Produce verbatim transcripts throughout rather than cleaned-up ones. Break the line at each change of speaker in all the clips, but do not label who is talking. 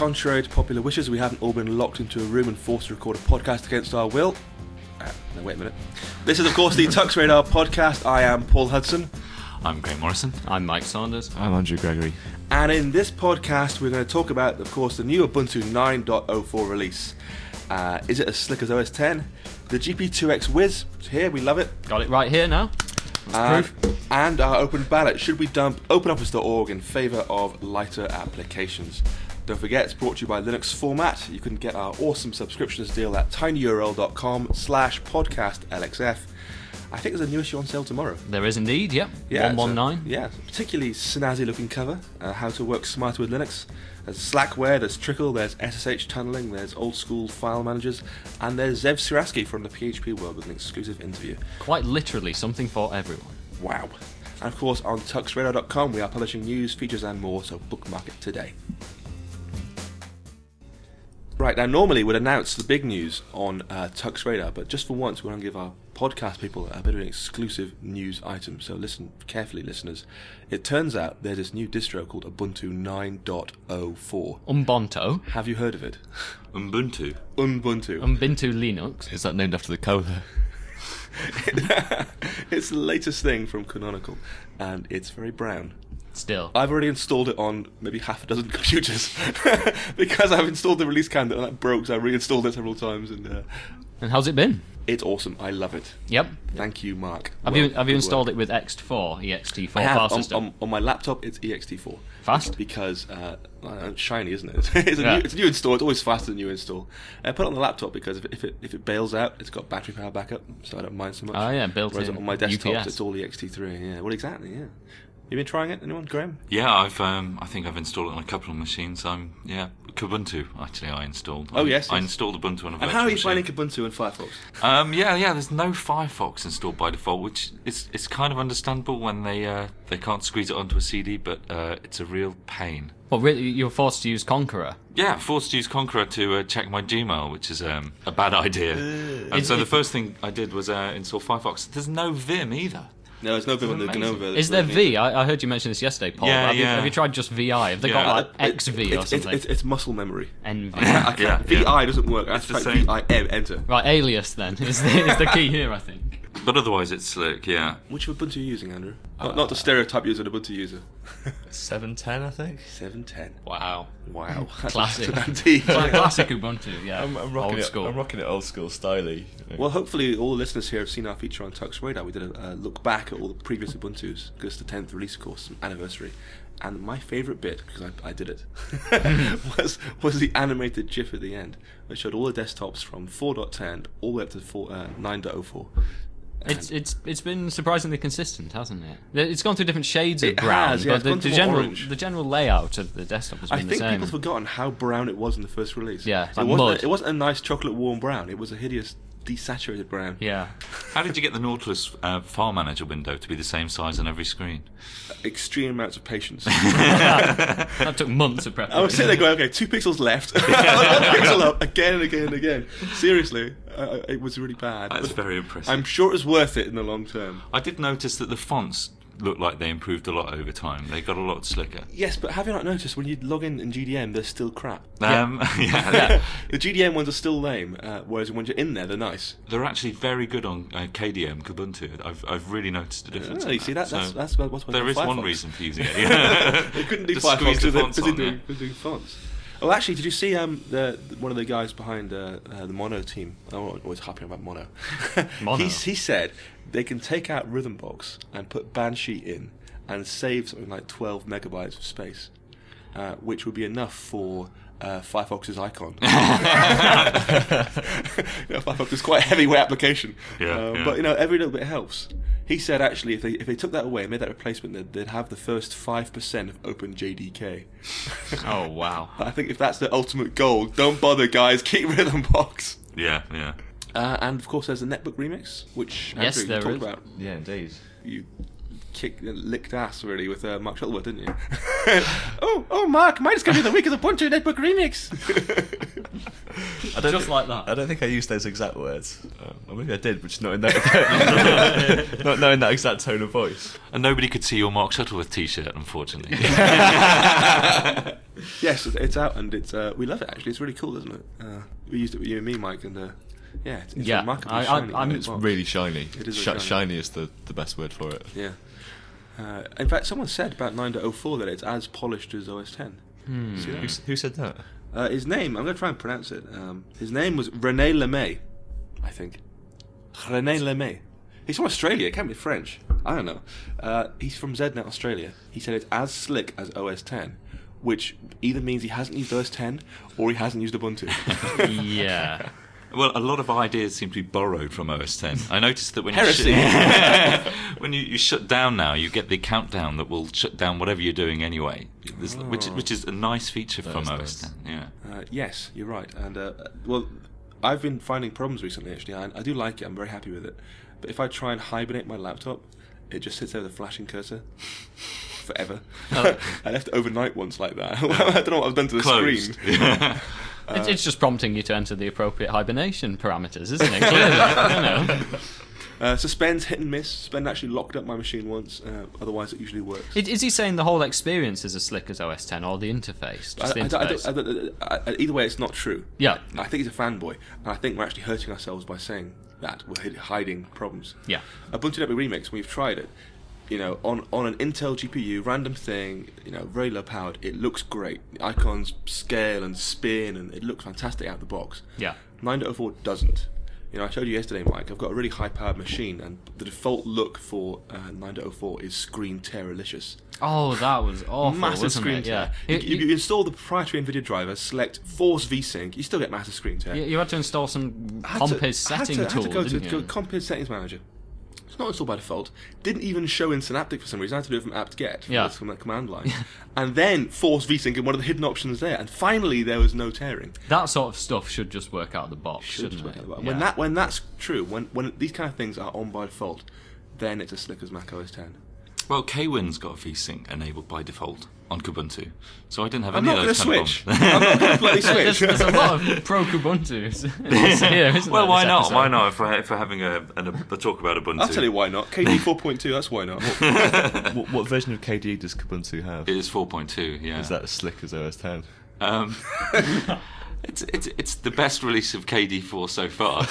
contrary to popular wishes, we haven't all been locked into a room and forced to record a podcast against our will. Uh, no, wait a minute. This is, of course, the Tux Radar podcast. I am Paul Hudson.
I'm Graham Morrison.
I'm Mike Saunders.
I'm Andrew Gregory.
And in this podcast, we're going to talk about, of course, the new Ubuntu nine point oh four release. Uh, is it as slick as O S ten? The G P two X Wiz, it's here, we love it.
Got it right here now.
Uh, and our open ballot. Should we dump OpenOffice dot org in favour of lighter applications? Don't forget, it's brought to you by Linux Format. You can get our awesome subscriptions deal at tinyurl.com slash podcast LXF. I think there's a new issue on sale tomorrow.
There is indeed, yep.
Yeah,
one nineteen.
Yeah, particularly snazzy looking cover. Uh, how to work smarter with Linux. There's Slackware, there's Trickle, there's S S H tunneling, there's old school file managers, and there's Zev Siraski from the P H P world with an exclusive interview.
Quite literally something for everyone.
Wow. And of course on tux radar dot com we are publishing news, features and more, so bookmark it today. Right, now normally we'd announce the big news on uh, Tux Radar, but just for once we're going to give our podcast people a bit of an exclusive news item, so listen carefully, listeners. It turns out there's this new distro called Ubuntu nine point oh four.
Ubuntu.
Have you heard of it?
Ubuntu.
Ubuntu.
Ubuntu Linux.
Is that named after the cola?
It's the latest thing from Canonical, and it's very brown.
Still.
I've already installed it on maybe half a dozen computers because I've installed the release candidate and that broke, so I reinstalled it several times, and uh,
And how's it been?
it's awesome. I love it.
Yep.
Thank you, Mark.
Have
Well,
you have you
good
installed
work.
it with E X T four, E X T four
I have.
file
On,
system?
on, on my laptop, it's E X T four.
Fast?
Because, uh, it's shiny, isn't it? It's a,
Yeah.
new, it's a new install. It's always faster than new install. I put it on the laptop because if it, if it if it bails out, it's got battery power backup, so I don't mind so much.
Oh, yeah, built
Whereas
in
on my desktop,
U P S.
it's all E X T three. Yeah, well, exactly. Yeah. You been trying it? Anyone, Graham?
Yeah, I've. Um, I think I've installed it on a couple of machines. I'm. Yeah, Kubuntu. Actually, I installed.
Oh,
I,
yes,
I
yes.
installed Ubuntu on a virtual
And how are you
machine.
finding Ubuntu and Firefox?
Um, yeah, yeah. There's no Firefox installed by default, which is it's kind of understandable when they uh, they can't squeeze it onto a C D, but uh, it's a real pain.
Well, really, you're forced to use Conqueror.
Yeah, forced to use Conqueror to uh, check my Gmail, which is um, a bad idea. and
Is
so
it-
the first thing I did was uh, install Firefox. There's no Vim either.
No, there's no Vim on the
amazing.
GNOME version.
Is there V? I, I heard you mention this yesterday, Paul.
Yeah,
have, you,
yeah.
have you tried just V I? Have they
Yeah.
got like
It-
X V
it-
or
it's,
something?
It's, it's muscle memory.
N V.
I can't, I can't,
Yeah,
V I
yeah.
doesn't work. I have
It's
to
the
type
same.
V I M, enter.
Right, Alias then is the, is the key here, I think.
But otherwise, it's slick. Yeah.
Which Ubuntu are you using, Andrew? Not, not to stereotype you as an Ubuntu user.
seven ten, I think.
seven ten.
Wow.
Wow. That's
Classic.
antique.
Cla- Classic Ubuntu, yeah.
I'm, I'm rocking
Old
it.
school.
I'm rocking it old school styly.
Well, hopefully all the listeners here have seen our feature on Tux Radar. We did a uh, look back at all the previous Ubuntus, because it's the tenth release, of course, anniversary. And my favourite bit, because I, I did it, was was the animated GIF at the end, which showed all the desktops from four point ten all the way up to four, uh, nine point oh four.
It's it's it's been surprisingly consistent, hasn't it? It's gone through different shades of
It
brown,
has, yeah,
but
it's
the,
gone
the
to
general
orange.
the general layout of the desktop has been
I
the
think
same.
people have forgotten how brown it was in the first release.
Yeah,
it
like
wasn't.
mud.
A, it wasn't a nice chocolate warm brown. It was a hideous desaturated brown.
Yeah,
How did you get the Nautilus uh, file manager window to be the same size on every screen?
Extreme amounts of patience.
that took months of
I
preparation.
was sitting there going, okay, two pixels left, one pixel up, again and again and again. Seriously, uh, it was really bad.
That's
But
very impressive.
I'm sure it was worth it in the long term.
I did notice that the fonts look like they improved a lot over time. They got a lot slicker.
Yes, but have you not noticed when you log in in G D M, they're still crap?
Um, yeah.
The G D M ones are still lame, uh, whereas when you're in there, they're nice.
They're actually very good on uh, K D M, Kubuntu. I've I've really noticed a difference.
Oh,
in
you see that?
So
That's that's what what's
there is one
Firefox.
reason for using it. Yeah.
They couldn't do
Just
Firefox
squeeze the
because they're
fonts
busy
on,
doing,
yeah.
busy doing fonts. Oh, actually, did you see um the, the one of the guys behind uh, uh, the Mono team? I'm always happy about Mono.
Mono?
he, he said they can take out Rhythmbox and put Banshee in and save something like twelve megabytes of space, uh, which would be enough for uh, Firefox's icon. you know, Firefox is quite a heavyweight application,
Yeah,
uh,
yeah.
but you know every little bit helps. He said actually if they if they took that away and made that replacement, they'd, they'd have the first five percent of Open J D K.
Oh wow!
I think if that's the ultimate goal, don't bother, guys. Keep Rhythmbox.
yeah, yeah.
Uh, and of course, there's the Netbook remix, which Andrew,
Yes,
you
there
talked
is.
about.
Yeah, indeed.
You kicked, licked ass really with uh, Mark Shuttleworth, didn't you? oh, oh, Mark, my discovery of the week is a Ubuntu Netbook remix.
I don't
Just
thi-
like that.
I don't think I used those exact words. Uh, or maybe I did, but just not in that, not, not in that exact tone of voice.
And nobody could see your Mark Shuttleworth T-shirt, unfortunately.
Yes, it's, it's out and it's uh, we love it actually. It's really cool, isn't it? Uh, we used it with you and me, Mike, and uh, yeah, it's, it's
Yeah,
remarkably
I- I-
shiny.
I'm-
in
It's
the box.
really shiny.
It is
Sh-
very shiny.
shiny is the, the best word for it.
Yeah. Uh, in fact, someone said about nine point oh four that it's as polished as O S ten.
Hmm.
See that?
Who, s- who said that?
Uh, his name, I'm going to try and pronounce it. Um, his name was René Lemay, I think. René Lemay. He's from Australia, it can't be French. I don't know. Uh, he's from ZNet Australia. He said it's as slick as O S ten, which either means he hasn't used O S ten or he hasn't used Ubuntu.
Yeah.
Well, a lot of ideas seem to be borrowed from O S ten. I noticed that when
Heresy.
you sh- when you, you shut down now, you get the countdown that will shut down whatever you're doing anyway, This- which which is a nice feature from
is
O S
nice.
ten. Yeah.
Uh, yes, you're right. And uh, well, I've been finding problems recently. Actually, I, I do like it. I'm very happy with it. But if I try and hibernate my laptop, it just sits there with a flashing cursor forever. I left it overnight once like that. I don't know what I've done to the
Closed.
screen.
It's, it's just prompting you to enter the appropriate hibernation parameters, isn't it? Clearly, I don't know.
Uh, suspend's hit and miss. Suspend actually locked up my machine once. Uh, otherwise, it usually works.
Is, is he saying the whole experience is as slick as O S ten or the interface? Just the
I- I- I
interface?
don't- I don't- I- I- either way, it's not true.
Yeah.
I think he's a fanboy, and I think we're actually hurting ourselves by saying that we're hid- hiding problems.
Yeah.
Ubuntu Netbook Remix, we've tried it. You know, on, on an Intel G P U, random thing, you know, very low powered, it looks great. The icons scale and spin, and it looks fantastic out of the box.
Yeah.
nine point oh four doesn't. You know, I showed you yesterday, Mike, I've got a really high powered machine, and the default look for uh, nine point oh four is screen tearalicious.
Oh, that was awful,
Massive
wasn't
screen
it?
tear.
Yeah.
You, you, you install the proprietary NVIDIA driver, select Force VSync, you still get massive screen tear.
You, you had to install some
I had to-
Compiz
I had
setting
to, I had
tool,
to go
didn't
to
you?
go Compiz Settings Manager. It's not installed by default. Didn't even show in Synaptic for some reason. I had to do it from apt-get from,
Yeah.
the- from that command line. And then Force VSync in one of the hidden options there. And finally, there was no tearing.
That sort of stuff should just work out of the box,
Should
shouldn't
work
it?
out the bottom.
Yeah.
When that when that's true, when when these kind of things are on by default, then it's as slick as Mac O S ten.
Well, Kwin's got VSync enabled by default on Kubuntu, so I didn't have
I'm
any
not
of
going to
those
switch.
kind of
I'm not going to bloody
There's,
switch.
there's a lot of pro Kubuntus here, isn't
Well,
there,
why
this
not?
episode?
Why not? If we're, if we're having a, an, a talk about Ubuntu,
I'll tell you why not. K D four point two, that's why not.
what, what version of K D E does Kubuntu have?
it is four point two. Yeah.
Is that as slick as O S ten?
Um, it's, it's it's the best release of K D four so far.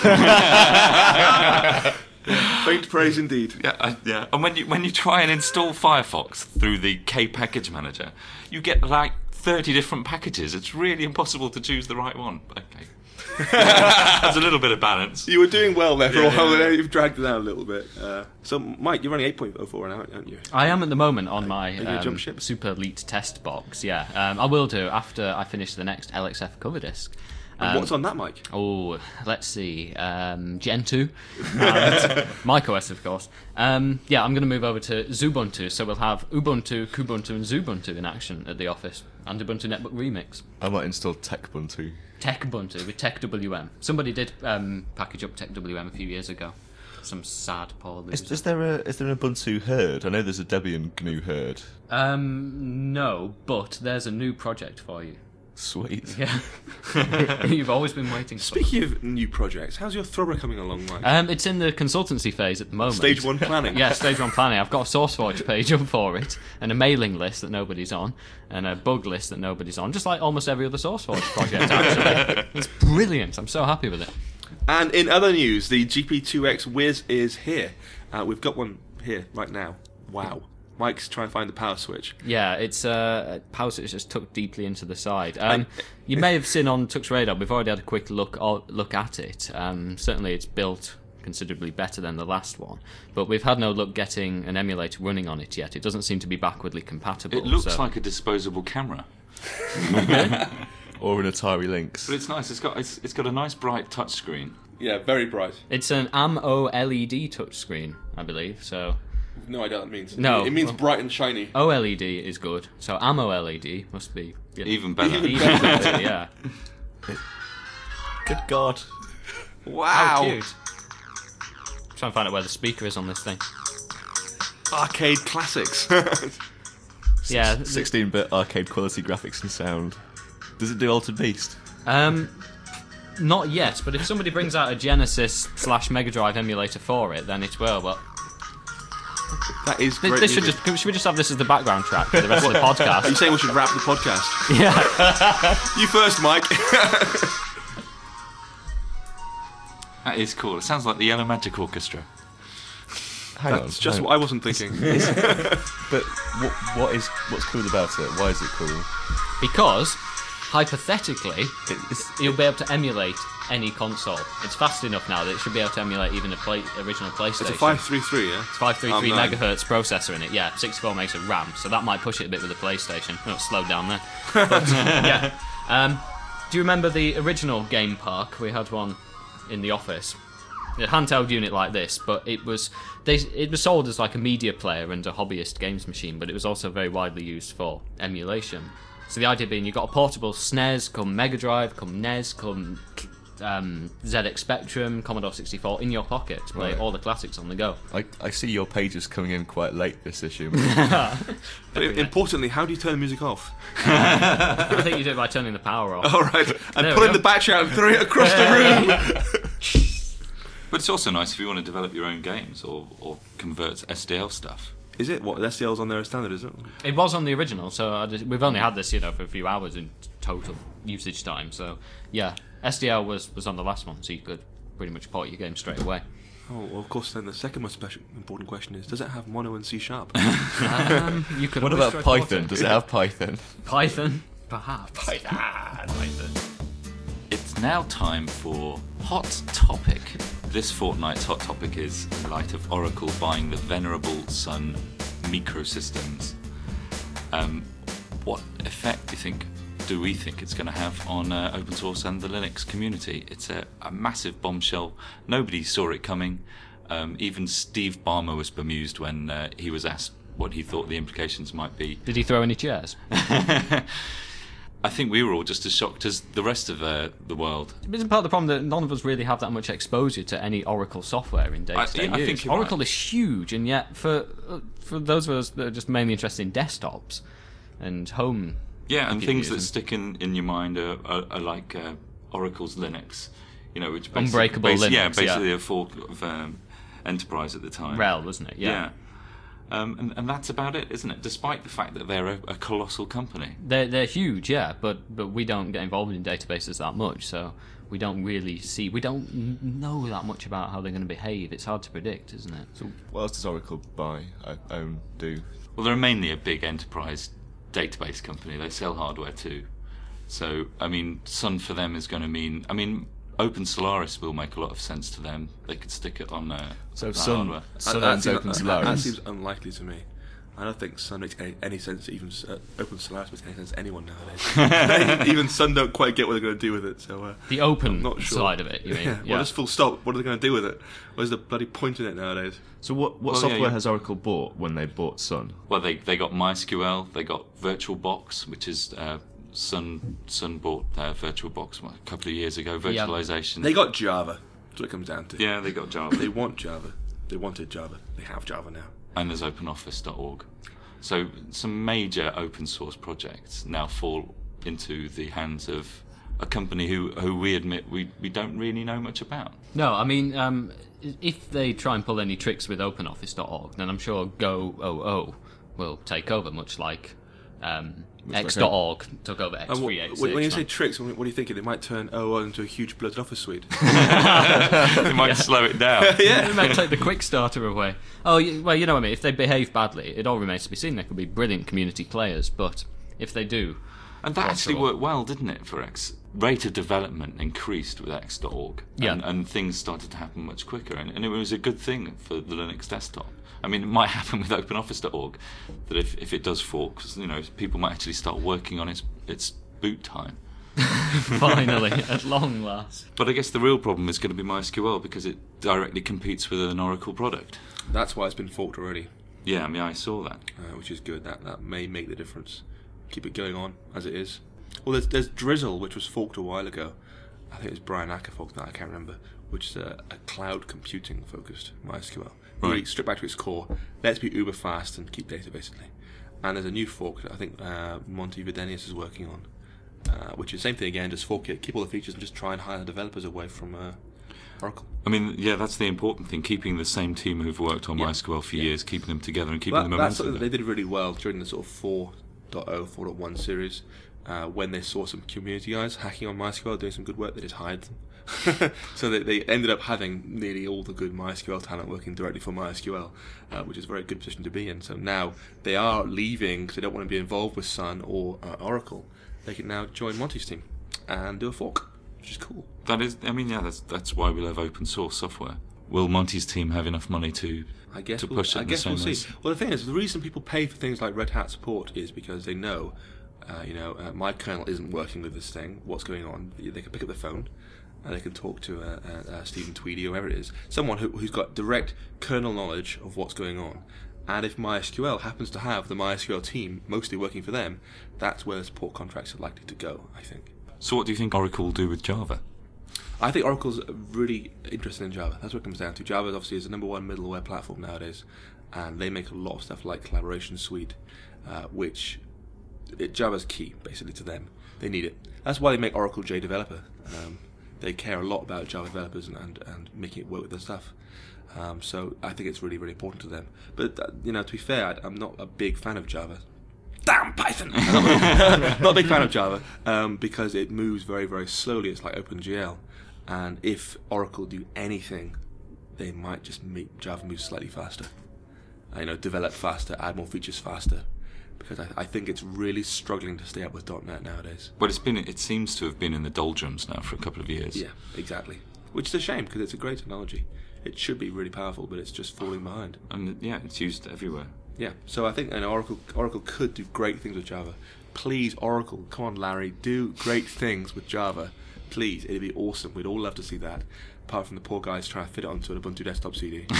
Faint praise indeed.
Yeah, I, yeah. And when you when you try and install Firefox through the K Package Manager, you get like thirty different packages. It's really impossible to choose the right one. Okay, there's a little bit of balance.
You were doing well there for
Yeah,
a while.
yeah, yeah.
You've dragged it down a little bit. Uh, so, Mike, you're running eight point oh four now, aren't you?
I am at the moment on my
you gonna
um,
jump ship?
Super Elite test box, yeah. Um, I will do after I finish the next L X F cover disc.
And
Um,
what's on that, Mike?
Oh, let's see. Um, Gen two. And macOS, of course. Um, yeah, I'm going to move over to Xubuntu, so we'll have Ubuntu, Kubuntu, and Xubuntu in action at the office, and Ubuntu Netbook Remix.
I might install TechBuntu.
TechBuntu with TechWM. Somebody did um, package up TechWM a few years ago. Some sad poor loser.
Is, is there a is there an Ubuntu herd? I know there's a Debian G N U herd.
Um, no, but there's a new project for you.
Sweet.
Yeah. You've always been waiting for.
Speaking of new projects, how's your Throbber coming along, Mike?
Um, it's in the consultancy phase at the moment.
Stage one planning.
Yeah, stage one planning. I've got a SourceForge page up for it, and a mailing list that nobody's on, and a bug list that nobody's on, just like almost every other SourceForge project, actually. It's brilliant. I'm so happy with it.
And in other news, the G P two X Wiz is here. Uh, we've got one here right now. Wow. Mike's trying to find the power switch.
Yeah, it's uh, power switch just tucked deeply into the side. Um, you may have seen on Tux Radar, we've already had a quick look look at it. Um, certainly it's built considerably better than the last one, but we've had no luck getting an emulator running on it yet. It doesn't seem to be backwardly compatible.
It looks
so-
like a disposable camera,
Or an Atari Lynx.
but it's nice. It's got it's, it's got a nice bright touchscreen.
Yeah, very bright.
It's an A M O L E D touchscreen, I believe, so...
No idea what that means.
No.
It means bright and shiny.
O L E D is good, so A M O L E D must be... You know,
Even better.
even better, yeah.
Good God.
Wow.
How cute. Try and find out where the speaker is on this thing.
Arcade classics.
Yeah. th-
sixteen-bit arcade quality graphics and sound. Does it do Altered Beast?
Um, not yet, but if somebody brings out a Genesis slash Mega Drive emulator for it, then it will. But
That is
this,
great.
this should
music.
just should we just have this as the background track for the rest of the
Are you
podcast?
saying we should wrap the podcast?
Yeah.
You first, Mike.
That is cool. It sounds like the Yellow Magic Orchestra.
Hang
That's
on.
just
hang
what I wasn't thinking.
But what, what is what's cool about it? Why is it cool?
Because hypothetically,
It, it's,
you'll be able to emulate any console. It's fast enough now that it should be able to emulate even a play, original PlayStation.
It's a five three three, yeah?
It's five thirty-three
Oh, no.
megahertz processor in it. Yeah, sixty-four megs of RAM, so that might push it a bit with the PlayStation. Oh, it's slowed down there. But, yeah. Um, do you remember the original Game Park? We had one in the office. A handheld unit like this, but it was they it was sold as like a media player and a hobbyist games machine, but it was also very widely used for emulation. So the idea being, you've got a portable S N E S, come Mega Drive, come N E S, come um, Z X Spectrum, Commodore sixty-four in your pocket to play
Right.
all the classics on the go.
I, I see your pages coming in quite late this issue.
But importantly, how do you turn the music off?
I think you do it by turning the power off.
All right, and
There we
pulling
go.
the batch out and throwing it across the room.
But it's also nice if you want to develop your own games or, or convert S D L stuff.
Is it? What, S D L's on there as standard, is it?
It was on the original, so I just, we've only had this, you know, for a few hours in total usage time. So yeah, S D L was, was on the last one, so you could pretty much port your game straight away.
Oh, well, of course, then the second most special, important question is, does it have mono and C sharp?
Um, you could
What
always
about
try port
Python?
it.
Does it have Python?
Python? Perhaps.
It's now time for Hot Topic. This fortnight's Hot Topic is in light of Oracle buying the venerable Sun Microsystems. Um, what effect do you think, do we think it's going to have on uh, open source and the Linux community? It's a, a massive bombshell. Nobody saw it coming. Um, even Steve Ballmer was bemused when uh, he was asked what he thought the implications might be.
Did he throw any chairs?
I think we were all just as shocked as the rest of uh, the world.
Isn't part of the problem that none of us really have that much exposure to any Oracle software in day-to-day
I- yeah, I
use?
think you're
Oracle
right.
is huge, and yet for uh, for those of us that are just mainly interested in desktops and home,
Yeah, and
computers
things that
and-
stick in, in your mind are, are, are like uh, Oracle's Linux, you know, which basi-
Unbreakable
basi- Yeah,
Linux,
basically
yeah.
a fork of um, Enterprise at the time.
RHEL, isn't it?
Yeah. Um, and, and that's about it, isn't it? Despite the fact that they're a, a colossal company.
They're they're huge, yeah, but but we don't get involved in databases that much, so we don't really see, we don't n- know that much about how they're going to behave. It's hard to predict, isn't it?
So what else does Oracle buy, uh, own, do?
Well, they're mainly a big enterprise database company. They sell hardware too. So, I mean, Sun for them is going to mean... I mean, Open Solaris will make a lot of sense to them. They could stick it on uh,
So
their
Sun,
hardware.
Sun
That-
owns
that
Open
seems- that- That
Solaris.
seems unlikely to me. I don't think Sun makes any, any sense. Even uh, Open Solaris makes any sense to anyone nowadays. Even Sun don't quite get what they're going to do with it. So uh,
The open
I'm not sure.
side of it, you mean?
yeah, well, just full stop. What are they going to do with it? Where's the bloody point in it nowadays?
So what, what
Well, yeah,
software
you-
has Oracle bought when they bought Sun?
Well, they they got MySQL, they got VirtualBox, which is uh, Sun Sun bought uh, VirtualBox what, a couple of years ago.
Yeah.
Virtualization.
They got Java. That's what it comes down to.
yeah, they got Java,
They want Java. They wanted Java. They have Java now.
and there's OpenOffice dot org. So some major open source projects now fall into the hands of a company who who we admit we we don't really know much about.
No, I mean, um, if they try and pull any tricks with open office dot org, then I'm sure Go O O will take over, much like um, X dot org took over X
And
three
what,
eighty-six.
when you say tricks, what what are you thinking? They might turn O O into a huge bloated office suite.
They might slow it down.
yeah.
They might take the quick starter away. Oh, y- well, you know what I mean. If they behave badly, it all remains to be seen. They could be brilliant community players, but if they do,
And that
Well,
actually
sure.
worked well, didn't it, for X? Rate of development increased with X dot org.
Yeah.
And, and things started to happen much quicker. And, and it was a good thing for the Linux desktop. I mean, it might happen with open office dot org, that if, if it does fork, you know, people might actually start working on its its boot time.
finally, at long last.
But I guess the real problem is going to be MySQL because it directly competes with an Oracle product.
That's why it's been forked already,
Yeah, I mean, I saw that.
uh, which is good. That that may make the difference. Keep it going on as it is. Well, there's, there's Drizzle, which was forked a while ago. I think it was Brian Acker forked that. I can't remember. which is a, a cloud computing focused MySQL.
Right.
Really stripped back to its core, let's be uber fast and keep data basically. And there's a new fork that I think uh, Monty Videnius is working on, uh, which is the same thing again, just fork it, keep all the features and just try and hire developers away from uh, Oracle.
I mean, yeah, that's the important thing, keeping the same team who've worked on
Yeah.
MySQL for
Yeah.
years, keeping them together and keeping
Well,
the
that's
momentum.
something that
there.
they did really well during the sort of four point oh, four point one series, uh, when they saw some community guys hacking on MySQL, doing some good work, they just hired them. So they, they ended up having nearly all the good MySQL talent working directly for MySQL, uh, which is a very good position to be in. So now they are leaving because they don't want to be involved with Sun or uh, Oracle. They can now join Monty's team and do a fork, which is cool.
That is, I mean, yeah, that's that's why we love open source software. Will Monty's team have enough money to
I guess
to
we'll,
push it
I
in
guess
the
we'll
same
see.
way?
Well, the thing is, the reason people pay for things like Red Hat support is because they know, uh, you know, uh, my kernel isn't working with this thing. What's going on? They can pick up the phone and they can talk to uh, uh, uh, Stephen Tweedy or whoever it is, someone who, who's got direct kernel knowledge of what's going on. And if MySQL happens to have the MySQL team mostly working for them, that's where the support contracts are likely to go, I think.
So what do you think Oracle will do with Java?
I think Oracle's really interested in Java. That's what it comes down to. Java obviously is the number one middleware platform nowadays, and they make a lot of stuff like Collaboration Suite, uh, which it, Java's key basically to them. They need it. That's why they make Oracle J Developer. Um, they care a lot about Java developers and, and, and making it work with their stuff. Um, so I think it's really, really important to them. But uh, you know, to be fair, I, I'm not a big fan of Java. Damn Python! Not a big fan of Java um, because it moves very, very slowly. It's like OpenGL. And if Oracle do anything, they might just make Java move slightly faster. Uh, you know, develop faster, add more features faster. Because I, I think it's really struggling to stay up with dot net nowadays.
Well, it's been it seems to have been in the doldrums now for a couple of years.
Yeah, exactly. Which is a shame because it's a great technology. It should be really powerful, but it's just falling behind.
And yeah, it's used everywhere.
Yeah, so I think you know, Oracle Oracle could do great things with Java. Please, Oracle, come on, Larry, do great things with Java. Please, it'd be awesome. We'd all love to see that. Apart from the poor guys trying to fit it onto an Ubuntu desktop C D.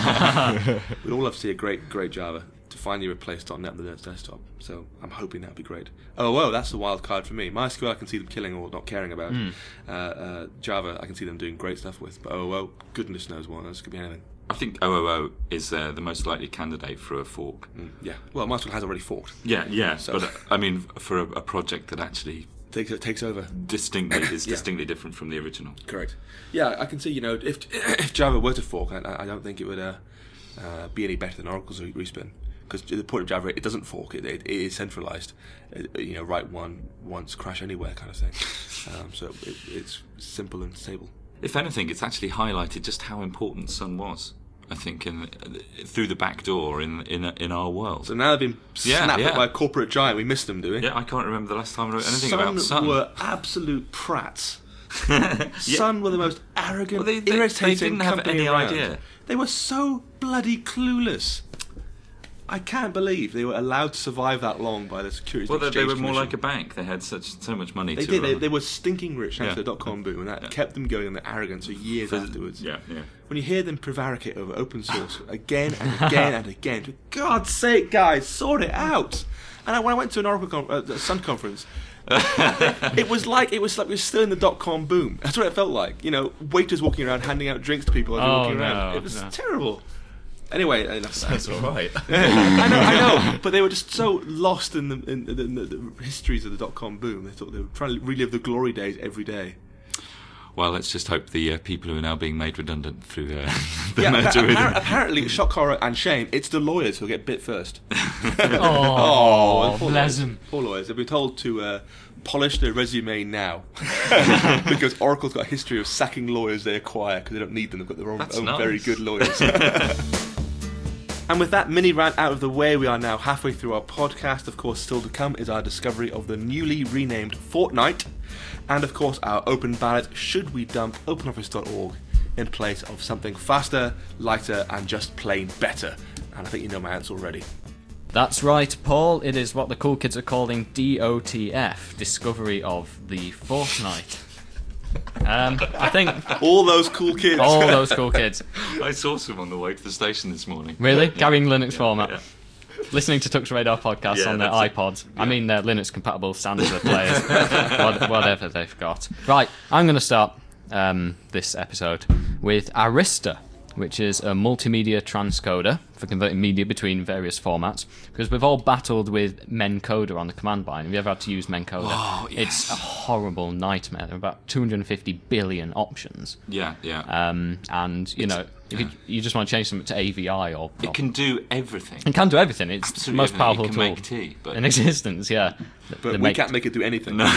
We'd all love to see a great, great Java to finally replace dot net on the Linux desktop. So I'm hoping that'd be great. Oh, whoa, that's the wild card for me. MySQL I can see them killing or not caring about.
Mm.
Uh, uh, Java I can see them doing great stuff with. But oh, well, goodness knows what. This could be anything.
I think O O O is uh, the most likely candidate for a fork.
Mm, yeah. Well, MySQL has already forked.
Yeah, yeah.
So-
But uh, I mean, for a, a project that actually
Takes it takes over.
distinctly is
Yeah.
distinctly different from the original.
Correct. Yeah, I can see. You know, if if Java were to fork, I, I don't think it would uh, uh, be any better than Oracle's re- respin. Because the point of Java, it doesn't fork. It, it, it is centralized. It, you know, write one once, crash anywhere kind of thing. Um, so it, it's simple and stable.
If anything, it's actually highlighted just how important Sun was. I think in through the back door in in in our world.
So now they've been
Yeah,
snapped
yeah.
up by a corporate giant. We missed them, do we?
Yeah, I can't remember the last time I wrote anything
Sun
about Sun.
were absolute prats.
Yeah.
Sun were the most arrogant,
Well, they- they- they
irritating
didn't have
company
any
around.
idea.
They were so bloody clueless. I can't believe they were allowed to survive that long by the Securities
Well,
and
they, they
Exchange
were more
Commission.
like a bank. They had such so much money
They
to.
did. They,
uh,
they were stinking rich thanks
Yeah.
to the dot-com boom, and that
Yeah.
kept them going in their arrogance for years
for-
afterwards.
Yeah, yeah.
When you hear them prevaricate over open source again and again and again, for God's sake, guys, sort it out. And I, when I went to an Oracle con- uh, Sun conference, it was like it was like we were still in the dot-com boom. That's what it felt like. You know, waiters walking around handing out drinks to people as they're
Oh,
walking around.
no,
It was
no.
terrible. Anyway, enough of that.
That's all right.
I know, I know, but they were just so lost in the, in, the, in the, the histories of the dot-com boom. They thought they were trying to relive the glory days every day.
Well, let's just hope the uh, people who are now being made redundant through uh, the
Yeah,
merger
appa-
with
appar- apparently, shock, horror, and shame, it's the lawyers who'll get bit first.
Oh,
poor
bless
lawyers.
them.
Poor lawyers. They've been told to uh, polish their resume now because Oracle's got a history of sacking lawyers they acquire because they don't need them. They've got their own,
That's
own
nice.
very good lawyers. And with that mini rant out of the way, we are now halfway through our podcast. Of course, still to come is our discovery of the newly renamed Fortnite, and of course our open ballot, should we dump OpenOffice dot org in place of something faster, lighter, and just plain better? And I think you know my answer already.
That's right, Paul. It is what the cool kids are calling D O T F, Discovery of the Fortnite. Um, I think
All those cool kids.
all those cool kids.
I saw some on the way to the station this morning.
Really? Carrying Linux format.
Yeah.
Listening to Tux Radar podcasts
Yeah,
on their
that's it.
iPods. I mean, their Linux compatible standard players. What- Whatever they've got. Right, I'm going to start um, this episode with Arista, which is a multimedia transcoder for converting media between various formats. Because we've all battled with Mencoder on the command line. Have you ever had to use Mencoder?
Oh, yes.
It's a horrible nightmare. There are about two hundred fifty billion options.
Yeah, yeah.
Um, and, you know, if you, you just want to change something to A V I or...
It can do everything.
It can do everything. It's
Absolutely
the most
everything.
powerful
It can
tool
make tea, but-
in existence, yeah.
But
The
we
make-
can't make it do anything.
No,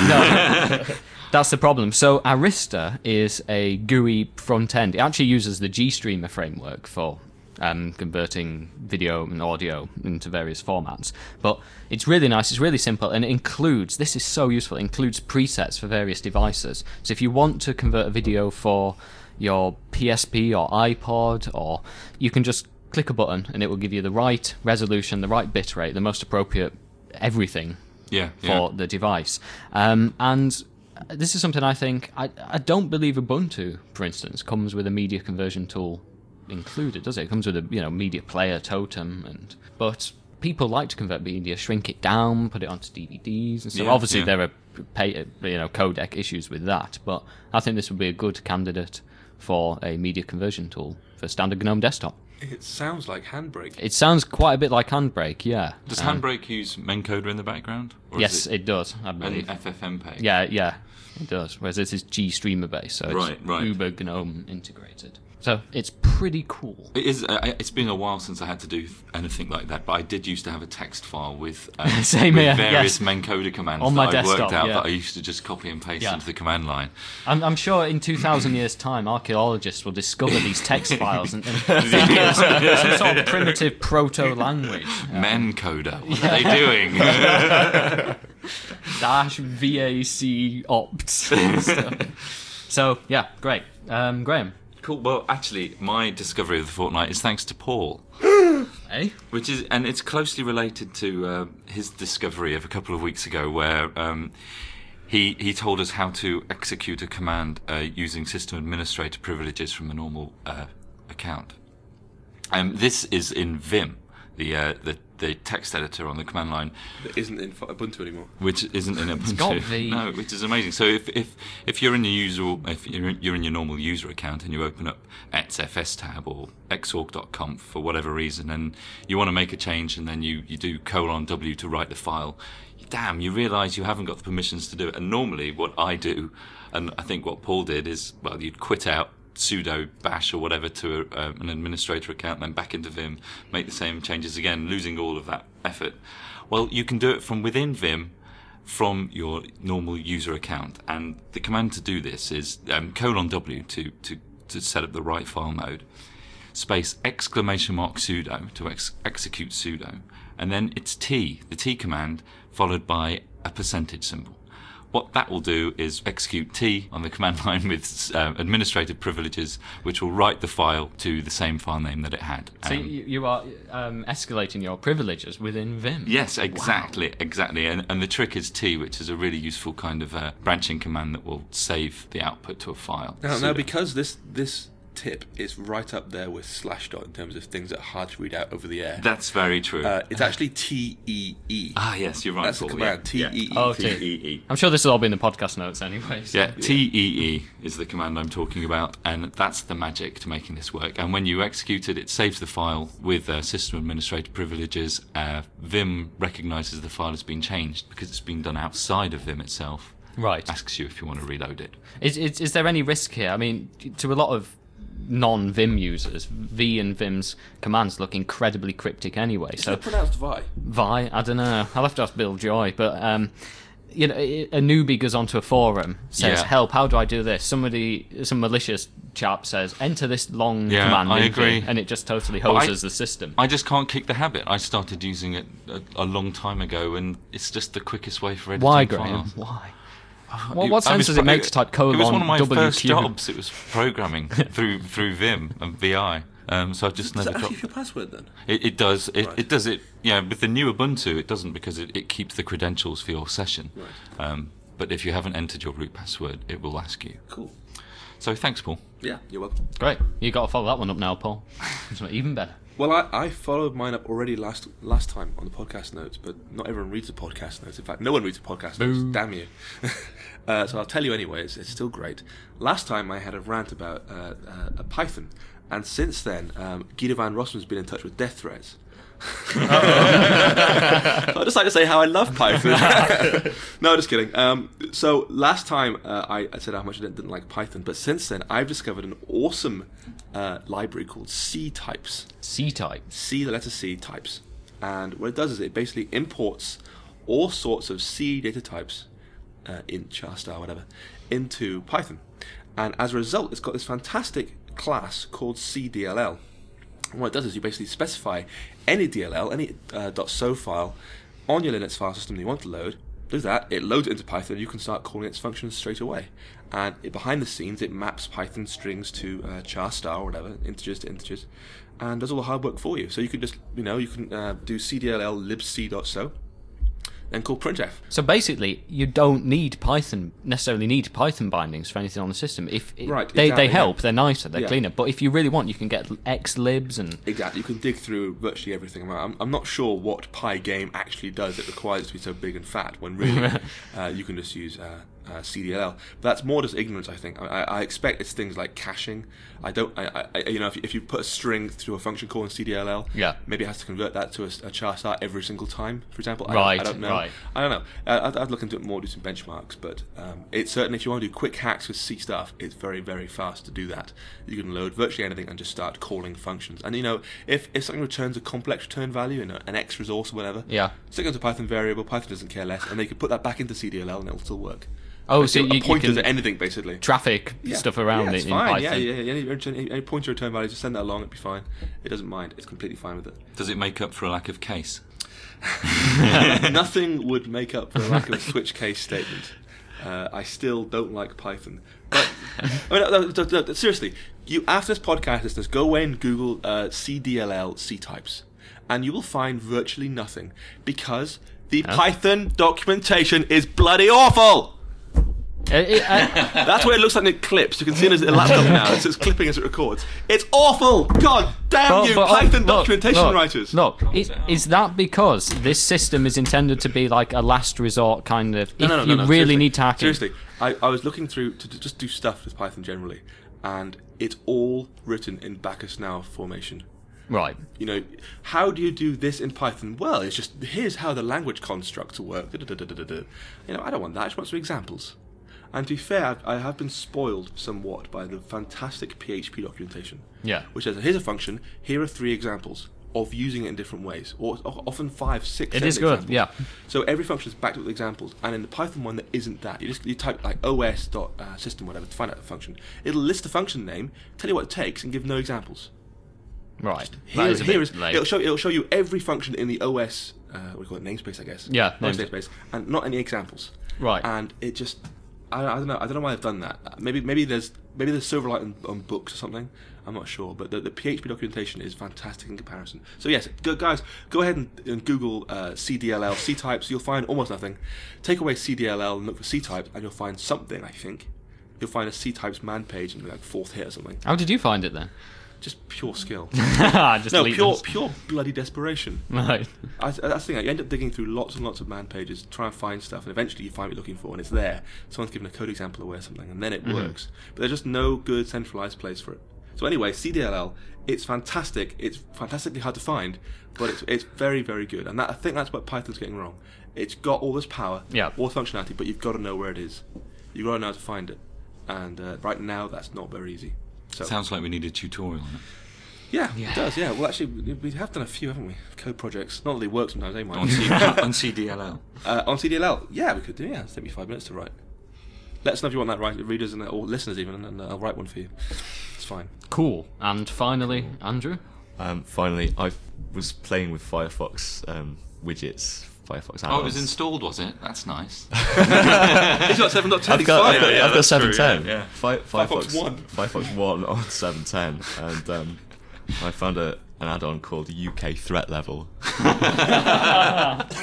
that's the problem. So Arista is a G U I front end. It actually uses the GStreamer framework for um, converting video and audio into various formats. But it's really nice. It's really simple, and it includes. This is so useful. It includes presets for various devices. So if you want to convert a video for your P S P or iPod, or you can just click a button and it will give you the right resolution, the right bitrate, the most appropriate everything
Yeah,
for
yeah.
the device. Um, and this is something I think, I, I don't believe Ubuntu, for instance, comes with a media conversion tool included, does it? It comes with a you know media player totem, and but people like to convert media, shrink it down, put it onto D V Ds and stuff.
Yeah,
Obviously
yeah.
there are pay, you know codec issues with that, but I think this would be a good candidate for a media conversion tool for standard GNOME desktop.
It sounds like Handbrake.
It sounds quite a bit like Handbrake, yeah.
Does
Um,
Handbrake use Mencoder in the background? Or
Yes,
is
it,
it
does, I
an
believe.
F F M peg?
Yeah, yeah, it does. Whereas this is GStreamer based, so it's
Right, right.
Uber GNOME integrated. So it's pretty cool.
It is. Uh, it's been a while since I had to do anything like that, but I did used to have a text file with, um,
Same
with
here,
various
yes.
Mencoder commands
On
that
my
I
desktop,
worked out
yeah.
that I used to just copy and paste
Yeah.
into the command line.
I'm, I'm sure in two thousand years' time, archaeologists will discover these text files and, and think it was some, some sort of primitive proto-language.
Mencoder. What are they doing?
Dash V A C opt. and stuff. So, yeah, great. Um, Graham,
Cool. Well, actually, my discovery of the fortnight is thanks to Paul.
eh?
Which is, and it's closely related to uh, his discovery of a couple of weeks ago, where um, he he told us how to execute a command uh, using system administrator privileges from a normal uh, account. Um, this is in Vim, the uh, the the text editor on the command line,
That isn't in Ubuntu anymore.
which isn't in Ubuntu.
got V.
No, which is amazing. So if if if you're in your usual, if you're in, you're in your normal user account and you open up xfs tab or xorg dot conf for whatever reason, and you want to make a change, and then you you do colon w to write the file, damn, you realise you haven't got the permissions to do it. And normally, what I do, and I think what Paul did is, well, you'd quit out sudo bash or whatever to a, um, an administrator account, then back into Vim, make the same changes again, losing all of that effort. Well, you can do it from within Vim, from your normal user account, and the command to do this is um, colon w to, to, to set up the right file mode, space exclamation mark sudo to ex- execute sudo, and then it's t, the t command, followed by a percentage symbol. What that will do is execute T on the command line with uh, administrative privileges, which will write the file to the same file name that it had.
So
Um,
you, you are um, escalating your privileges within Vim.
Yes, exactly, exactly. And, and the trick is T, which is a really useful kind of uh, branching command that will save the output to a file.
Now,
Sudo.
now because this this tip is right up there with Slashdot in terms of things that are hard to read out over the air.
That's very true.
Uh, it's actually T E E.
ah, yes, you're right.
That's the
Paul,
command,
yeah.
T E E.
Oh,
T
okay.
E E.
I'm sure this will all be in the podcast notes anyway. so-
Yeah, T E E is the command I'm talking about, and that's the magic to making this work. And when you execute it, it saves the file with uh, system administrator privileges. Uh, Vim recognises the file has been changed because it's been done outside of Vim itself.
Right.
Asks you if you want to reload it.
Is, is, is there any risk here? I mean, to a lot of non-Vim users, V and Vim's commands look incredibly cryptic anyway.
It's
So
not pronounced Vi.
Vi, I don't know. I'll have to ask Bill Joy, but um, you know, a newbie goes onto a forum, says,
Yeah.
"Help! How do I do this?" Somebody, some malicious chap says, "Enter this long
Yeah,
command,"
I
in
agree.
Vim," and it just totally
But I-
hoses the system.
I just can't kick the habit. I started using it a, a long time ago, and it's just the quickest way for editing
Why, Graham?
files.
Why?
It-
What, what
I
sense
was
does it
pro-
make to type colon
It was one of my
W
first
Q?
jobs. It was programming through through Vim and V I. Um, so I've just
Does
never
that
got.
keep your password then?
It, it does. It,
Right.
it does it. Yeah, with the new Ubuntu, it doesn't because it, it keeps the credentials for your session.
Right.
Um, but if you haven't entered your root password, it will ask you.
Cool.
So thanks, Paul.
Yeah, you're welcome.
Great. You got to follow that one up now, Paul. It's even better.
Well, I, I followed mine up already last last time on the podcast notes, but not everyone reads the podcast notes. In fact, no one reads the podcast notes.
Boo.
Damn you. uh, so I'll tell you anyway. It's, it's still great. Last time I had a rant about uh, uh, a Python, and since then, um, Guido van Rossum's been in touch with death threats. So I'd just like to say how I love Python. No, just kidding. Um, so last time uh, I, I said how much I didn't, didn't like Python, but since then I've discovered an awesome uh, library called C types.
C type.
C, the letter C types. And what it does is it basically imports all sorts of C data types, uh, in char star, whatever, into Python. And as a result, it's got this fantastic class called C D L L. And what it does is you basically specify any D L L, any uh, .so file on your Linux file system that you want to load. Do that, it loads it into Python, and you can start calling its functions straight away. And it, behind the scenes, it maps Python strings to uh, char star or whatever, integers to integers, and does all the hard work for you. So you can just, you know, you can uh, do C D L L libc.so, then call printf.
So basically, you don't need Python necessarily need Python bindings for anything on the system. If it,
Right,
they
exactly,
they help,
yeah.
they're nicer, they're
Yeah.
cleaner. But if you really want, you can get xlibs and
Exactly, you can dig through virtually everything. I'm, I'm not sure what Pygame actually does. It requires it to be so big and fat, when really uh, you can just use uh, uh, C D L L. But that's more just ignorance, I think. I, I expect it's things like caching. I don't, I, I, you know, if, if you put a string through a function call in C D L L,
Yeah.
maybe it has to convert that to a, a char star every single time, for example. I
Right,
don't, I don't know.
right.
I don't know. Uh, I'd, I'd look into it more, do some benchmarks, but um, it's certainly, if you want to do quick hacks with C stuff, it's very, very fast to do that. You can load virtually anything and just start calling functions. And you know, if, if something returns a complex return value, you know, an X resource or whatever,
Yeah.
stick it into a Python variable, Python doesn't care less, and they can put that back into C D L L and it'll still work.
Oh,
Basically,
so you-
a
you
pointer
can-
to anything, basically.
traffic
Yeah.
stuff around
yeah,
it
it's
in
fine.
Python.
Yeah, yeah, yeah. Any, any, any pointer return value, just send that along, it'll be fine. It doesn't mind. It's completely fine with it.
Does it make up for a lack of case?
Nothing would make up for the lack of a switch case statement. Uh, I still don't like Python. But I mean, no, no, no, no, seriously, you after this podcast, listeners, go away and Google uh, C D L L C types, and you will find virtually nothing because the Python documentation is bloody awful.
Uh, it- uh,
That's where it looks like it clips. You can see it as a laptop now. It's, it's clipping as it records. It's awful. God damn
but-
you,
but,
Python
look,
documentation
look,
writers.
Look, is, is that because this system is intended to be like a last resort kind of?
No,
if
no, no,
you
no, no,
really
seriously.
need to hack it.
Seriously, I, I was looking through to, to just do stuff with Python generally, and it's all written in Bacchus Now formation.
Right.
You know, how do you do this in Python? Well, it's just, here's how the language constructs work. Da-da-da-da-da-da. You know, I don't want that. I just want some examples. And to be fair, I've, I have been spoiled somewhat by the fantastic P H P documentation.
Yeah.
Which says, here's a function, here are three examples of using it in different ways, or often five, six,
It
seven
is good,
examples.
yeah.
So every function is backed up with examples, and in the Python one there isn't that. You just you type like os dot system whatever to find out the function. It'll list the function name, tell you what it takes, and give no examples.
Right.
Here,
That is a
here
bit
is
late.
it'll show it'll show you every function in the O S uh, what do you call it, namespace, I guess.
Yeah,
O S
namespace.
namespace, and not any examples.
Right.
And it just I, I don't know I don't know why they've done that. Maybe maybe there's maybe there's Silverlight on, on books or something. I'm not sure, but the, the P H P documentation is fantastic in comparison. So yes, go, guys, go ahead and, and Google uh, C D L L C types. You'll find almost nothing. Take away C D L L and look for C types, and you'll find something. I think you'll find a C types man page in like fourth hit or something.
How did you find it then?
Just pure skill.
Just
No,
delete
pure
those.
pure bloody desperation.
Right.
I, that's the thing. You end up digging through lots and lots of man pages, trying to find stuff, and eventually you find what you're looking for, and it's there. Someone's given a code example away or something, and then it
Mm-hmm.
works. But there's just no good centralized place for it. So anyway, C D L L, it's fantastic. It's fantastically hard to find, but it's it's very very good. And that, I think that's what Python's getting wrong. It's got all this power,
Yeah.
all the functionality, but you've got to know where it is. You've got to know how to find it. And uh, right now, that's not very easy. So
Sounds like we need a tutorial on it.
yeah,
Yeah.
it does. Yeah. Well, actually, we we have done a few, haven't we? Code projects. Not that they work sometimes, eh, Mike?
On, C- on C D L L.
Uh, on C D L L, yeah, we could do. Yeah, it'll take me five minutes to write. Let us know if you want that, right, readers and or listeners even, and uh, I'll write one for you. It's fine.
Cool. And finally, Andrew.
Um, finally, I was playing with Firefox um, widgets, Firefox add-ons.
Oh, it was installed, was it? That's nice.
It's got seven point ten.
I've got, I've got,
Yeah, yeah,
I've got
that's
seven
true,
ten.
yeah, yeah.
Fi-
Firefox
Firefox
one.
Firefox one on seven ten, and um, I found a, an add-on called U K Threat Level,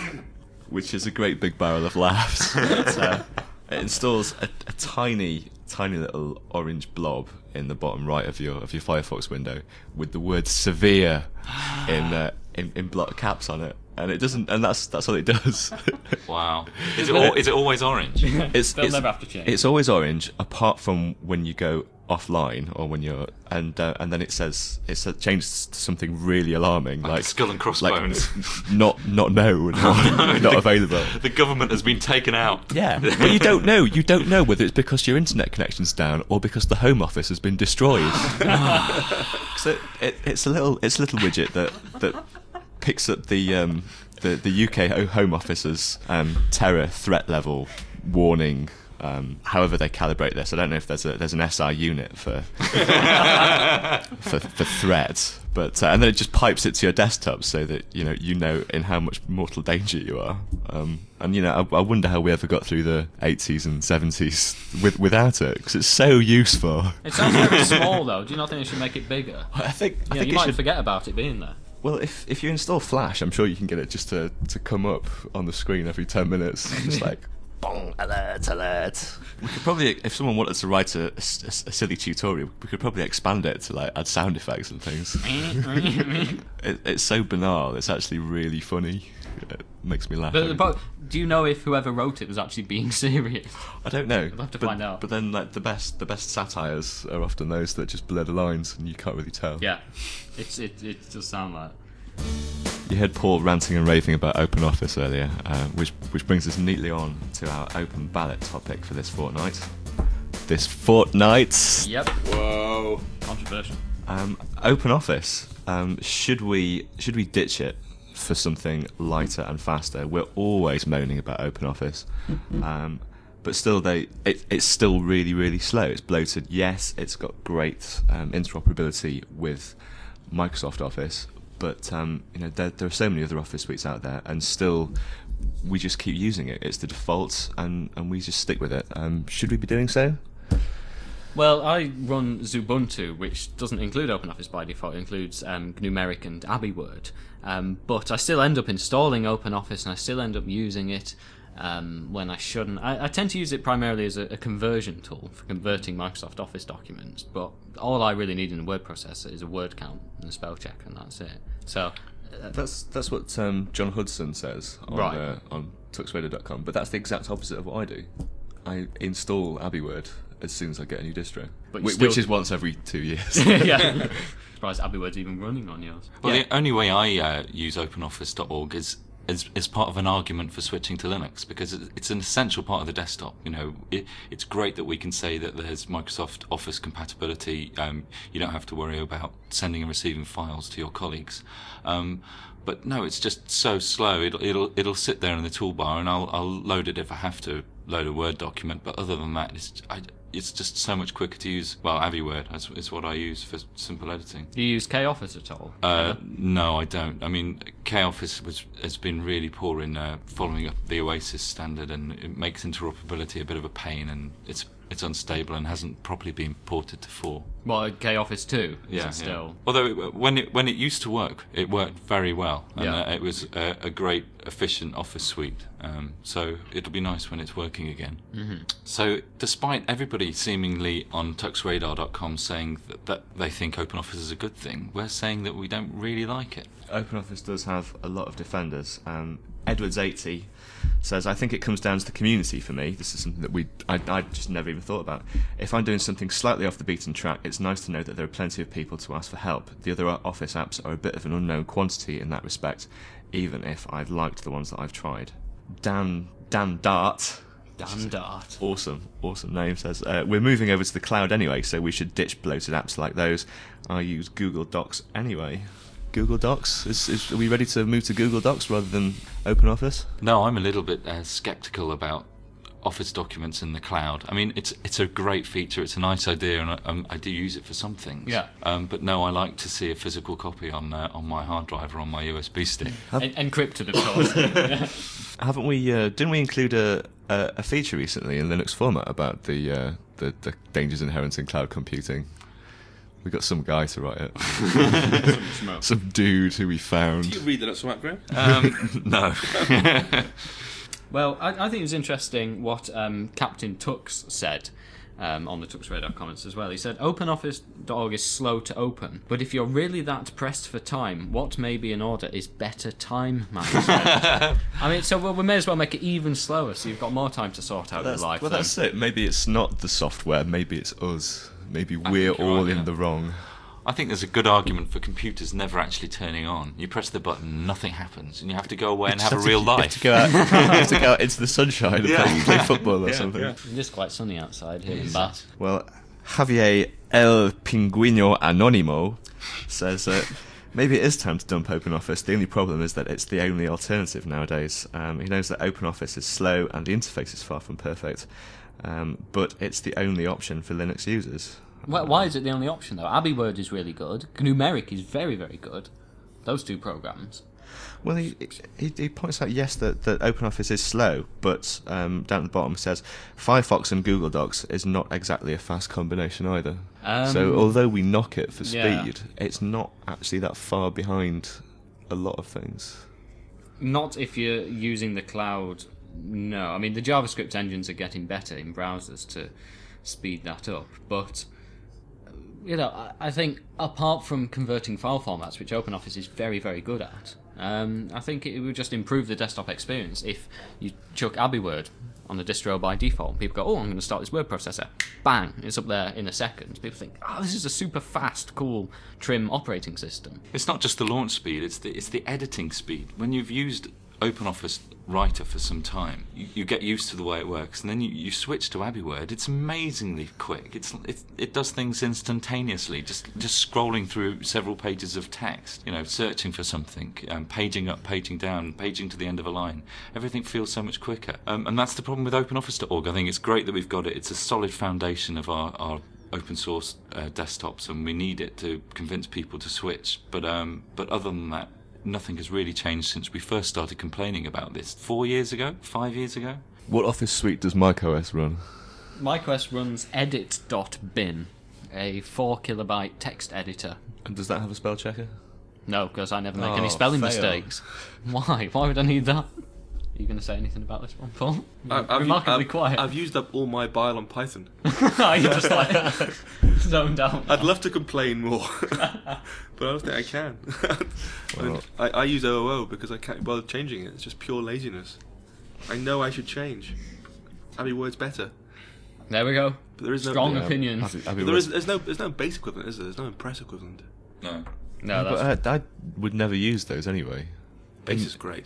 which is a great big barrel of laughs. It, uh, it installs a, a tiny, tiny little orange blob in the bottom right of your of your Firefox window with the word "severe" in uh, in in block caps on it, and it doesn't, and that's that's all it does.
Wow. Is it al- is it always orange?
It's
They'll
it's,
never have to change.
it's always orange, apart from when you go offline or when you're and uh, and then it says it's uh, changes to something really alarming,
Like
like,
a skull and crossbones.
like not not known, not, not available.
The government has been taken out.
Yeah, but you don't know. You don't know whether it's because your internet connection's down or because the Home Office has been destroyed. So it, it's a little it's a little widget that that picks up the um, the the U K Home Office's um, terror threat level warning. Um, however they calibrate this, I don't know if there's a there's an S I unit for for, for threat, but uh, and then it just pipes it to your desktop so that you know you know in how much mortal danger you are. Um, and you know, I, I wonder how we ever got through the eighties and seventies with, without it, because it's so useful.
It sounds very small, though. Do you not think they should make it bigger?
I think I
Yeah,
think
you
it
might
should.
forget about it being there.
Well, if if you install Flash, I'm sure you can get it just to, to come up on the screen every ten minutes, just like. Bong, alert, alert. We could probably, if someone wanted to write a, a, a silly tutorial, we could probably expand it to like add sound effects and things. it, it's so banal, it's actually really funny. It makes me laugh.
But,
every-
but do you know if whoever wrote it was actually being serious?
I don't know.
We'll have to
but,
find out.
But then, like the best, the best satires are often those that just blur the lines and you can't really tell.
Yeah, it's it it does sound like.
You heard Paul ranting and raving about Open Office earlier, uh, which which brings us neatly on to our open ballot topic for this fortnight. This fortnight,
Yep,
Whoa.
controversial.
um, Open Office. Um, should we should we ditch it for something lighter and faster? We're always moaning about Open Office, um, but still, they it, it's still really really slow. It's bloated. Yes, it's got great um, interoperability with Microsoft Office. But um, you know there, there are so many other Office suites out there, and still we just keep using it. It's the default, and, and we just stick with it. Um, should we be doing so?
Well, I run Xubuntu, which doesn't include OpenOffice by default. It includes um, Numeric and AbiWord. Um, but I still end up installing OpenOffice, and I still end up using it um, when I shouldn't. I, I tend to use it primarily as a, a conversion tool for converting Microsoft Office documents. But all I really need in a word processor is a word count and a spell check, and that's it. So uh,
That's that's what um, John Hudson says on
Right.
uh, on tuxradio dot com. But that's the exact opposite of what I do. I install AbiWord as soon as I get a new distro,
But you
Wh-
still-
which is once every two years.
yeah. Surprised AbiWord's even running on yours.
Well,
Yeah.
the only way I uh, use open office dot org is as, as part of an argument for switching to Linux, because it- it's an essential part of the desktop. You know, it, it's great that we can say that there's Microsoft Office compatibility. Um, you don't have to worry about sending and receiving files to your colleagues. Um, but no, it's just so slow. It'll it'll it'll sit there in the toolbar, and I'll I'll load it if I have to load a Word document. But other than that, it's I, it's just so much quicker to use. Well, AbiWord is, is what I use for simple editing.
Do you use KOffice at all?
Uh, no, I don't. I mean, KOffice was has been really poor in uh, following up the Oasis standard, and it makes interoperability a bit of a pain, and it's it's unstable and hasn't properly been ported to four.
Well, KOffice two is
Yeah,
it still.
yeah. Although it, when it when it used to work, it worked very well, and
Yeah.
uh, it was a, a great, efficient Office suite. Um, so it'll be nice when it's working again. Mm-hmm. So, despite everybody seemingly on tux radar dot com saying that, that they think OpenOffice is a good thing, we're saying that we don't really like it.
OpenOffice does have a lot of defenders. Um, Edwards eighty says, I think it comes down to the community for me. This is something that we I, I just never even thought about. If I'm doing something slightly off the beaten track, it's nice to know that there are plenty of people to ask for help. The other Office apps are a bit of an unknown quantity in that respect, even if I've liked the ones that I've tried. Dan, Dan Dart,
Damn dart.
awesome, awesome name, says, uh, we're moving over to the cloud anyway, so we should ditch bloated apps like those. I use Google Docs anyway. Google Docs? Is, is, are we ready to move to Google Docs rather than OpenOffice?
No, I'm a little bit uh, sceptical about Office documents in the cloud. I mean, it's it's a great feature, it's a nice idea, and I, um, I do use it for some things.
Yeah.
Um, but no, I like to see a physical copy on uh, on my hard drive or on my U S B stick.
En- encrypted, of course.
Haven't we? Uh, didn't we include a, a a feature recently in Linux format about the uh, the, the dangers inherent in cloud computing? We got some guy to write it.
Smoke.
Some dude who we found.
Do you read that up somewhat, Graham?
Um, no.
Well, I, I think it was interesting what um, Captain Tux said. um, on the TuxRadar comments as well. He said, OpenOffice dot org is slow to open, but if you're really that pressed for time, what may be in order is better time management. I mean, so well, we may as well make it even slower, so you've got more time to sort out
That's,
your life.
well,
then.
that's it. Maybe it's not the software. Maybe it's us. Maybe we're
think you're
all
right,
in
yeah.
the wrong.
I think there's a good argument for computers never actually turning on. You press the button, nothing happens, and you have to go away and
You
have a
just
real
to,
life.
You have, to go out, you have to go out into the sunshine and
Yeah.
play, play football or
Yeah,
something.
yeah.
It is quite sunny outside here in Bath.
Well, Javier El Pinguino Anonimo says that maybe it is time to dump OpenOffice. The only problem is that it's the only alternative nowadays. Um, he knows that OpenOffice is slow and the interface is far from perfect, um, but it's the only option for Linux users.
Why, why is it the only option, though? AbiWord is really good. Numeric is very, very good. Those two programs.
Well, he, he he points out, yes, that, that OpenOffice is slow, but um, down at the bottom says Firefox and Google Docs is not exactly a fast combination either.
Um,
so although we knock it for
yeah.
speed, it's not actually that far behind a lot of things.
Not if you're using the cloud, no. I mean, the JavaScript engines are getting better in browsers to speed that up, but... You know, I- I think apart from converting file formats, which OpenOffice is very, very good at, um, I think it would just improve the desktop experience if you chuck AbiWord on the distro by default. People go, oh, I'm going to start this word processor. Bang, it's up there in a second. People think, oh, this is a super fast, cool, trim operating system.
It's not just the launch speed, it's the, it's the editing speed. When you've used OpenOffice Writer for some time, you, you get used to the way it works, and then you, you switch to AbiWord. It's amazingly quick. It's it, it does things instantaneously, just just scrolling through several pages of text, you know, searching for something, um, paging up, paging down, paging to the end of a line. Everything feels so much quicker, um, and that's the problem with OpenOffice dot org. I think it's great that we've got it. It's a solid foundation of our, our open source uh, desktops, and we need it to convince people to switch. But um, but other than that, nothing has really changed since we first started complaining about this four years ago, five years ago.
What Office suite does macOS run?
macOS runs edit dot bin, a four kilobyte text editor.
And does that have a spell checker?
No, because I never make
Oh,
any spelling
fail.
mistakes. Why? Why would I need that? Are you going to say anything about this one, Paul?
I- I've,
Remarkably
I've,
quiet.
I've used up all my bile on Python.
You're just like zoned out.
I'd love to complain more, but I don't think I can. I, mean,
Well-
I, I use O O O because I can't bother changing it. It's just pure laziness. I know I should change. AbiWord's better,
There we go.
but there is no.
Strong
Yeah.
opinions.
Abi-
But
Abi
there
was-
is, there's no, there's no base equivalent, is there? There's no Impress equivalent.
No.
No, that's
but uh, I would never use those anyway.
Base is great.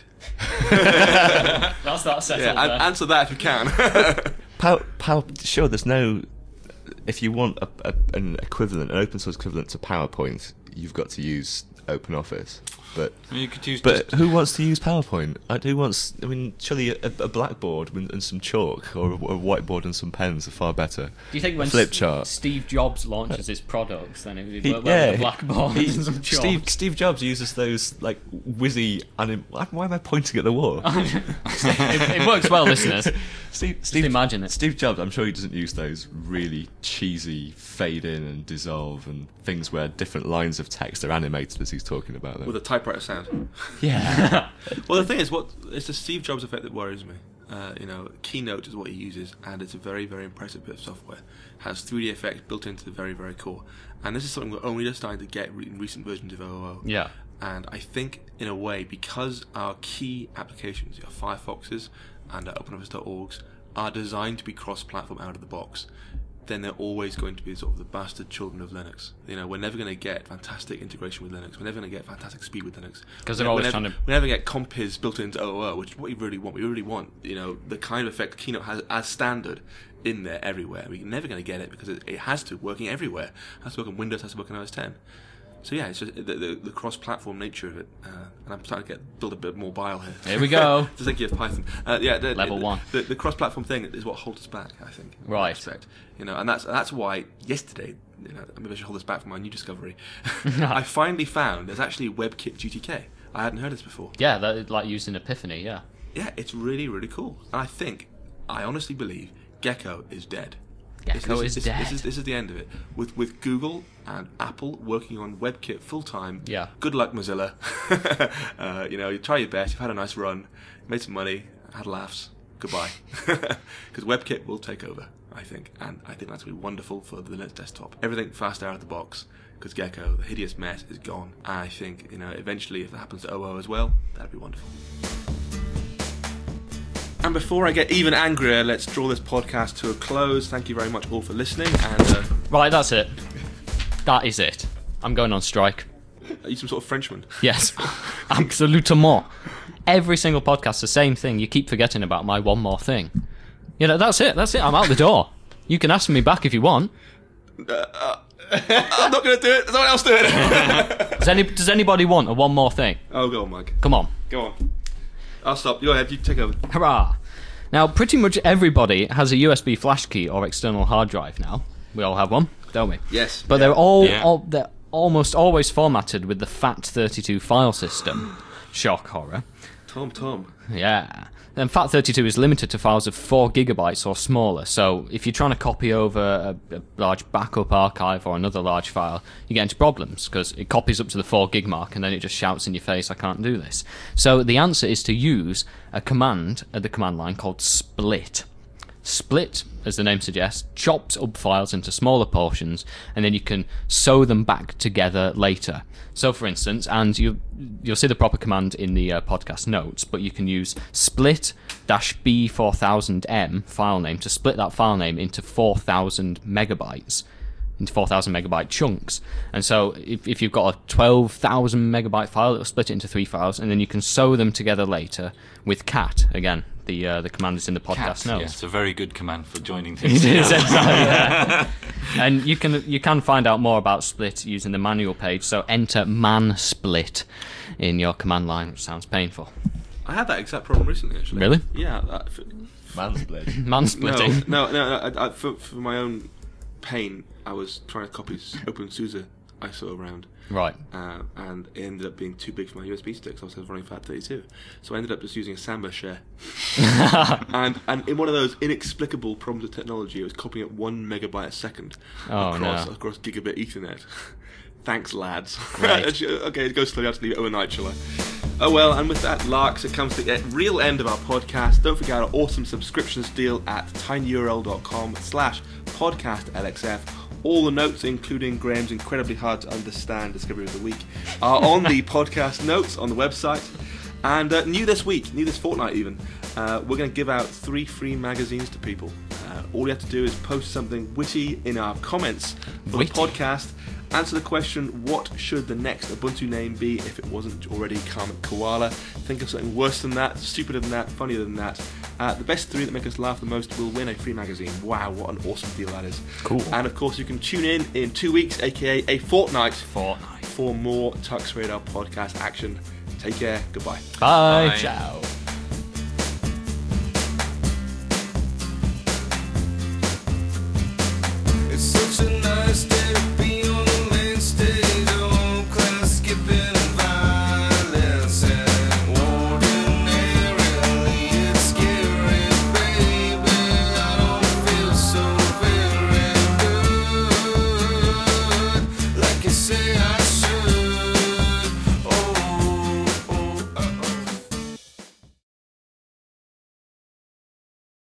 that's that settled
Yeah,
there.
an- answer that if you can.
Power, power, sure, there's no... If you want a, a, an equivalent, an open source equivalent to PowerPoint, you've got to use OpenOffice. But
I mean, you could use
but
just,
who wants to use PowerPoint? Uh, Who wants? I mean, surely a, a blackboard and and some chalk, or a, a whiteboard and some pens are far better.
Do you think when
flip
S-
chart.
Steve Jobs launches his products, then it would
He-
work well
yeah,
with a blackboard
he-
and some chalk?
Steve Steve Jobs uses those like whizzy. Anim- why am I pointing at the wall?
it, it works well, listeners.
Steve, Steve,
imagine it.
Steve Jobs, I'm sure he doesn't use those really cheesy fade in and dissolve and things where different lines of text are animated as he's talking about them.
With a typewriter sound.
Yeah.
Well, the thing is, what it's the Steve Jobs effect that worries me. Uh, you know, Keynote is what he uses, and it's a very, very impressive bit of software. Has three D effects built into the very, very core. And this is something we're only just starting to get re- in recent versions of O O O.
Yeah.
And I think, in a way, because our key applications, our Firefoxes and our OpenOffice dot orgs, are designed to be cross-platform out of the box, then they're always going to be sort of the bastard children of Linux. You know, we're never going to get fantastic integration with Linux. We're never going to get fantastic speed with Linux.
'Cause they're
We're
always
never,
trying to-
we never get compiz built into O O O, which is what we really want. We really want, you know, the kind of effect Keynote has as standard in there everywhere. We're never going to get it because it, it has to working everywhere. It has to work on Windows, has to work on O S ten. So yeah, it's just the, the, the cross-platform nature of it, uh, and I'm starting to get build a bit more bile here.
Here we go.
Just thinking of Python. Uh, yeah, the,
Level
the,
one.
The, the cross-platform thing is what holds us back, I think. in that
Right.
respect. You know, and that's that's why yesterday, you know, maybe I should hold this back for my new discovery. I finally found there's actually WebKit G T K. I hadn't heard this before.
Yeah, that is like used in Epiphany, yeah.
Yeah, it's really really cool, and I think, I honestly believe, Gecko is dead.
Gecko
this,
is
this,
dead.
This is, this is the end of it. With with Google and Apple working on WebKit full time.
Yeah.
Good luck, Mozilla. uh, you know, you try your best. You've had a nice run, made some money, had laughs. Goodbye, because WebKit will take over. I think, and I think that's going to be wonderful for the Linux desktop. Everything fast out of the box, because Gecko, the hideous mess, is gone. And I think, you know, eventually, if that happens to O O as well, that'd be wonderful. And before I get even angrier, let's draw this podcast to a close. Thank you very much all for listening. And uh,
Right, that's it. That is it. I'm going on strike.
are you some sort of Frenchman?
Yes, absolument. Every single podcast, the same thing. You keep forgetting about my one more thing. You know, that's it. That's it. I'm out the door. You can ask me back if you want.
Uh, uh, I'm not going to do it. Someone else do it.
Does, any, does anybody want a one more thing?
Oh, go on, Mike.
Come on.
Go on. I'll stop. Go ahead. You take over.
Hurrah! Now, pretty much everybody has a U S B flash key or external hard drive now. We all have one, don't we?
Yes.
But they're all,
Yeah.
all they're almost always formatted with the FAT thirty-two file system. Shock horror.
Tom, Tom.
Yeah. Then FAT thirty-two is limited to files of four gigabytes or smaller. So if you're trying to copy over a, a large backup archive or another large file, you get into problems because it copies up to the four gig mark and then it just shouts in your face, I can't do this. So the answer is to use a command at the command line called split. Split, as the name suggests, chops up files into smaller portions, and then you can sew them back together later. So, for instance, and you, you'll see the proper command in the uh, podcast notes, but you can use split B four thousand M file name to split that file name into four thousand megabytes, into four thousand megabyte chunks. And so, if, if you've got a twelve thousand megabyte file, it'll split it into three files, and then you can sew them together later with cat again. The uh, the command is in the podcast
Cat,
notes.
yeah, it's a very good command for joining things.
It is,
together.
exactly, yeah. And you can you can find out more about split using the manual page. So enter man split in your command line, which sounds painful.
I had that exact problem recently, actually.
Really?
Yeah. Uh, for,
Mansplit.
Man
no,
splitting.
no, no. no I, I, for, for my own pain, I was trying to copy OpenSUSE I S O around.
Right.
Uh, and it ended up being too big for my U S B sticks. I was running FAT thirty-two, so I ended up just using a Samba share. and and in one of those inexplicable problems of technology, it was copying at one megabyte a second
Oh,
across
no.
across gigabit Ethernet. Thanks, lads.
Right.
Okay, go slowly. I have to leave it overnight, shall I? Oh well, and with that, larks, it comes to the real end of our podcast. Don't forget our awesome subscriptions deal at tinyurl.com slash podcast LXF. All the notes, including Graham's incredibly hard to understand Discovery of the Week, are on the podcast notes on the website. And uh, new this week, new this fortnight even, uh, we're going to give out three free magazines to people. Uh, all you have to do is post something witty in our comments for
Witty.
the podcast. Answer the question, what should the next Ubuntu name be if it wasn't already Karmic Koala? Think of something worse than that, stupider than that, funnier than that. Uh, the best three that make us laugh the most will win a free magazine. Wow, what an awesome deal that is.
Cool.
And of course, you can tune in in two weeks, aka a fortnight,
Fortnite.
for more Tux Radar podcast action. Take care. Goodbye.
Bye.
Bye.
Ciao.